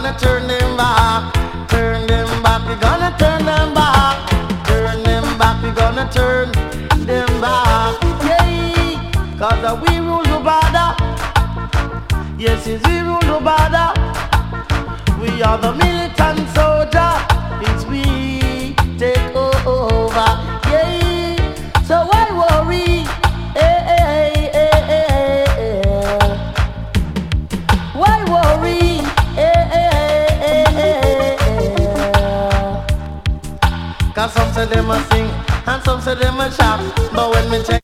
gonna turn them back. Turn them back, we gonna turn them back. Turn them back, we gonna turn them back. Yeah, cause we rule the border. Yes, it's we rule the border. We are the militant soldier. It's we take over. Yeah, so why worry? Why worry? Cause some say them a sing and some say them a shout, but when me check